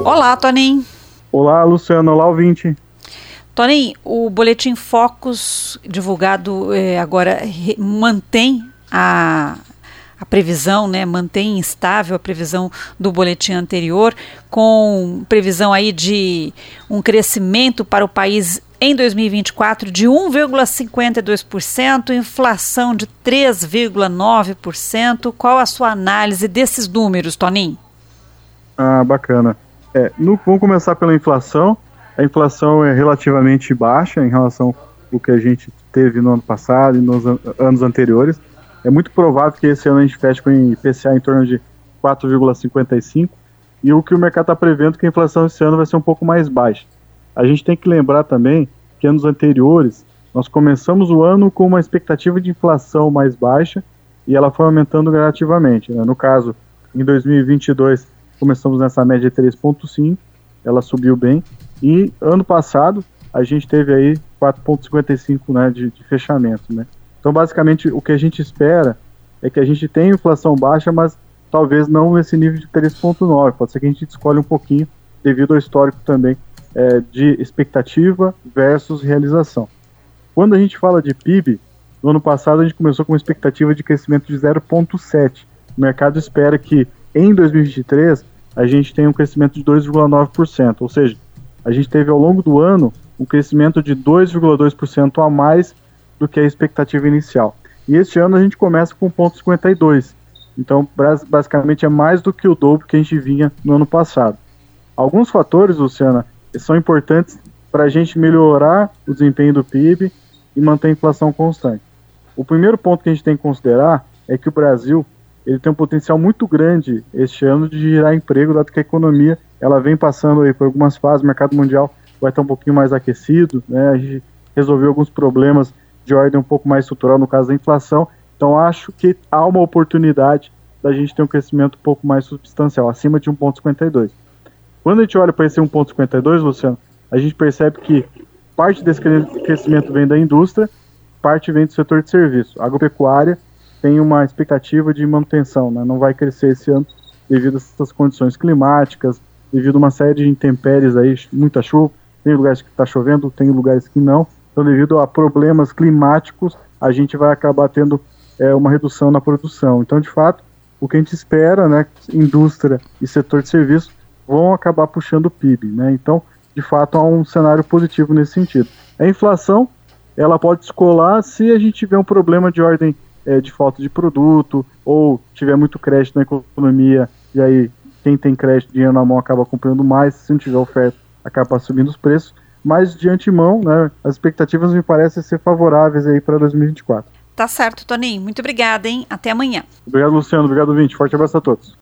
Olá, Toninho. Olá, Luciano. Olá, ouvinte. Toninho, o Boletim Focus, divulgado agora, mantém a previsão, né? Mantém estável a previsão do boletim anterior, com previsão aí de um crescimento para o país em 2024 de 1,52%, inflação de 3,9%. Qual a sua análise desses números, Toninho? Bacana. Vamos começar pela inflação. A inflação é relativamente baixa em relação ao que a gente teve no ano passado e nos anos anteriores. É muito provável que esse ano a gente feche com IPCA em torno de 4,55%, e o que o mercado está prevendo é que a inflação esse ano vai ser um pouco mais baixa. A gente tem que lembrar também que anos anteriores nós começamos o ano com uma expectativa de inflação mais baixa e ela foi aumentando gradativamente, né? No caso, em 2022 começamos nessa média de 3,5%, ela subiu bem, e ano passado a gente teve aí 4,55%, né, de fechamento, né? Então, basicamente, o que a gente espera é que a gente tenha inflação baixa, mas talvez não nesse nível de 3,9%. Pode ser que a gente escolha um pouquinho, devido ao histórico também de expectativa versus realização. Quando a gente fala de PIB, no ano passado a gente começou com uma expectativa de crescimento de 0,7%. O mercado espera que em 2023 a gente tenha um crescimento de 2,9%, ou seja, a gente teve ao longo do ano um crescimento de 2,2% a mais do que a expectativa inicial. E este ano a gente começa com 0,52%. Então, basicamente, é mais do que o dobro que a gente vinha no ano passado. Alguns fatores, Luciana, são importantes para a gente melhorar o desempenho do PIB e manter a inflação constante. O primeiro ponto que a gente tem que considerar é que o Brasil ele tem um potencial muito grande este ano de gerar emprego, dado que a economia ela vem passando aí por algumas fases, o mercado mundial vai estar um pouquinho mais aquecido, né? A gente resolveu alguns problemas de ordem um pouco mais estrutural, no caso da inflação. Então, acho que há uma oportunidade da gente ter um crescimento um pouco mais substancial, acima de 1,52%. Quando a gente olha para esse 1,52%, Luciano, a gente percebe que parte desse crescimento vem da indústria, parte vem do setor de serviço. A agropecuária tem uma expectativa de manutenção, né? Não vai crescer esse ano devido a essas condições climáticas, devido a uma série de intempéries aí, muita chuva, tem lugares que está chovendo, tem lugares que não. Então, devido a problemas climáticos, a gente vai acabar tendo uma redução na produção. Então, de fato, o que a gente espera, né, indústria e setor de serviço vão acabar puxando o PIB, né? Então, de fato, há um cenário positivo nesse sentido. A inflação, ela pode descolar se a gente tiver um problema de ordem de falta de produto, ou tiver muito crédito na economia, e aí quem tem crédito, dinheiro na mão, acaba comprando mais, se não tiver oferta, acaba subindo os preços. Mas, de antemão, né, as expectativas me parecem ser favoráveis aí para 2024. Tá certo, Toninho. Muito obrigada, hein? Até amanhã. Obrigado, Luciano. Obrigado, ouvinte. Forte abraço a todos.